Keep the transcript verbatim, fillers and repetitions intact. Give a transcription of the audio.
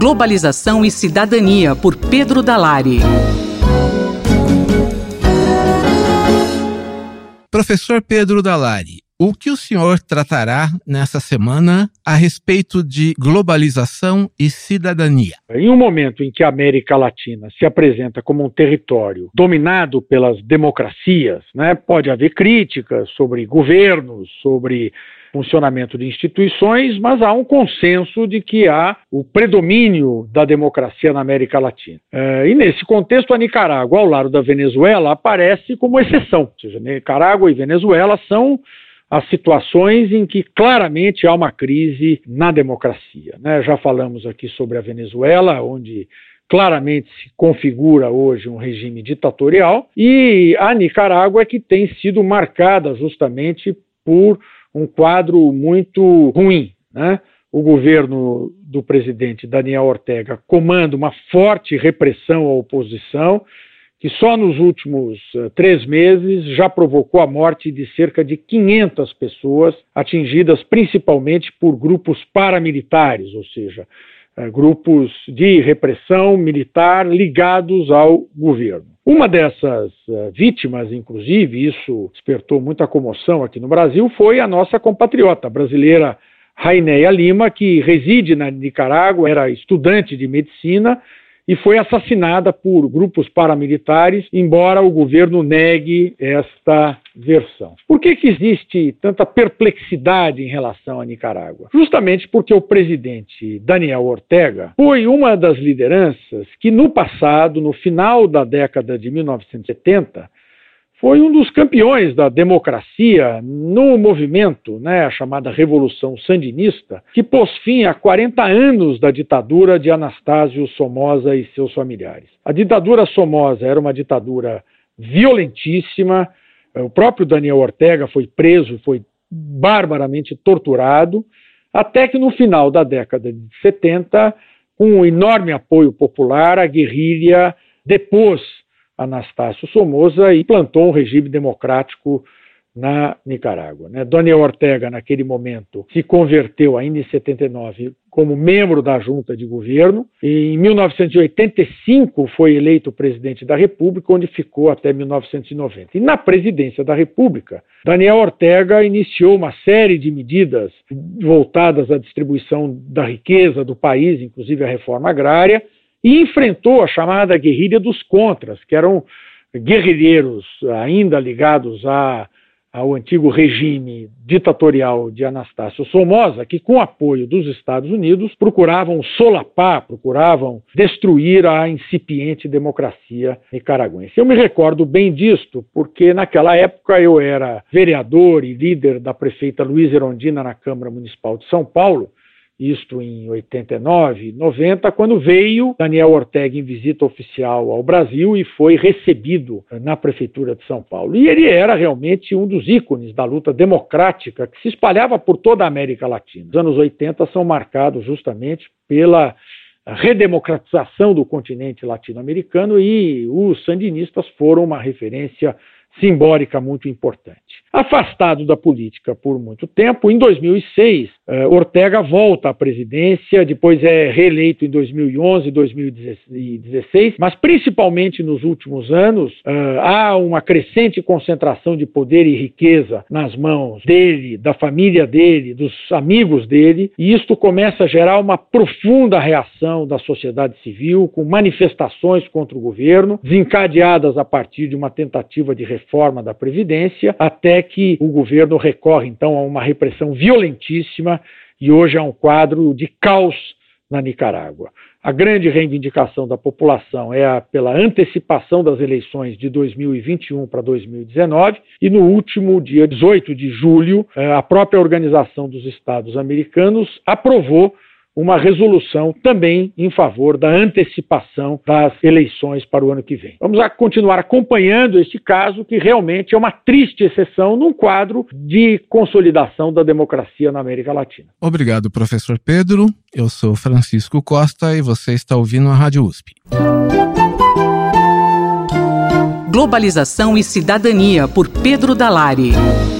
Globalização e Cidadania, por Pedro Dalari. Professor Pedro Dalari, o que o senhor tratará nessa semana a respeito de globalização e cidadania? Em um momento em que a América Latina se apresenta como um território dominado pelas democracias, né, pode haver críticas sobre governos, sobre funcionamento de instituições, mas há um consenso de que há o predomínio da democracia na América Latina. É, e nesse contexto, a Nicarágua, ao lado da Venezuela, aparece como exceção. Ou seja, Nicarágua e Venezuela são as situações em que claramente há uma crise na democracia, né? Já falamos aqui sobre a Venezuela, onde claramente se configura hoje um regime ditatorial, e a Nicarágua é que tem sido marcada justamente por um quadro muito ruim, né? O governo do presidente Daniel Ortega comanda uma forte repressão à oposição, que só nos últimos uh, três meses já provocou a morte de cerca de quinhentas pessoas, atingidas principalmente por grupos paramilitares, ou seja, uh, grupos de repressão militar ligados ao governo. Uma dessas uh, vítimas, inclusive, isso despertou muita comoção aqui no Brasil, foi a nossa compatriota brasileira Rainéia Lima, que reside na Nicarágua, era estudante de medicina, e foi assassinada por grupos paramilitares, embora o governo negue esta versão. Por que que existe tanta perplexidade em relação à Nicarágua? Justamente porque o presidente Daniel Ortega foi uma das lideranças que no passado, no final da década de mil novecentos e setenta, foi um dos campeões da democracia no movimento, né, a chamada Revolução Sandinista, que pôs fim a quarenta anos da ditadura de Anastácio Somoza e seus familiares. A ditadura Somoza era uma ditadura violentíssima, o próprio Daniel Ortega foi preso, foi barbaramente torturado, até que no final da década de setenta, com um enorme apoio popular, a guerrilha depôs Anastácio Somoza e implantou um regime democrático na Nicarágua, né? Daniel Ortega, naquele momento, se converteu ainda em setenta e nove como membro da junta de governo e em mil novecentos e oitenta e cinco foi eleito presidente da República, onde ficou até mil novecentos e noventa. E na presidência da República, Daniel Ortega iniciou uma série de medidas voltadas à distribuição da riqueza do país, inclusive a reforma agrária, e enfrentou a chamada guerrilha dos contras, que eram guerrilheiros ainda ligados a, ao antigo regime ditatorial de Anastácio Somoza, que com apoio dos Estados Unidos procuravam solapar, procuravam destruir a incipiente democracia nicaragüense. Eu me recordo bem disto, porque naquela época eu era vereador e líder da prefeita Luísa Erundina na Câmara Municipal de São Paulo, isto em oitenta e nove, noventa, quando veio Daniel Ortega em visita oficial ao Brasil e foi recebido na Prefeitura de São Paulo. E ele era realmente um dos ícones da luta democrática que se espalhava por toda a América Latina. Os anos oitenta são marcados justamente pela redemocratização do continente latino-americano e os sandinistas foram uma referência simbólica muito importante. Afastado da política por muito tempo, em dois mil e seis, uh, Ortega volta à presidência, depois é reeleito em dois mil e onze, dois mil e dezesseis, mas principalmente nos últimos anos, uh, há uma crescente concentração de poder e riqueza nas mãos dele, da família dele, dos amigos dele, e isto começa a gerar uma profunda reação da sociedade civil, com manifestações contra o governo, desencadeadas a partir de uma tentativa de reforma reforma da Previdência, até que o governo recorre, então, a uma repressão violentíssima e hoje há um quadro de caos na Nicarágua. A grande reivindicação da população é a, pela antecipação das eleições de dois mil e vinte e um para dois mil e dezenove e no último dia dezoito de julho, a própria Organização dos Estados Americanos aprovou uma resolução também em favor da antecipação das eleições para o ano que vem. Vamos a continuar acompanhando este caso, que realmente é uma triste exceção num quadro de consolidação da democracia na América Latina. Obrigado, professor Pedro. Eu sou Francisco Costa e você está ouvindo a Rádio U S P. Globalização e Cidadania, por Pedro Dalari.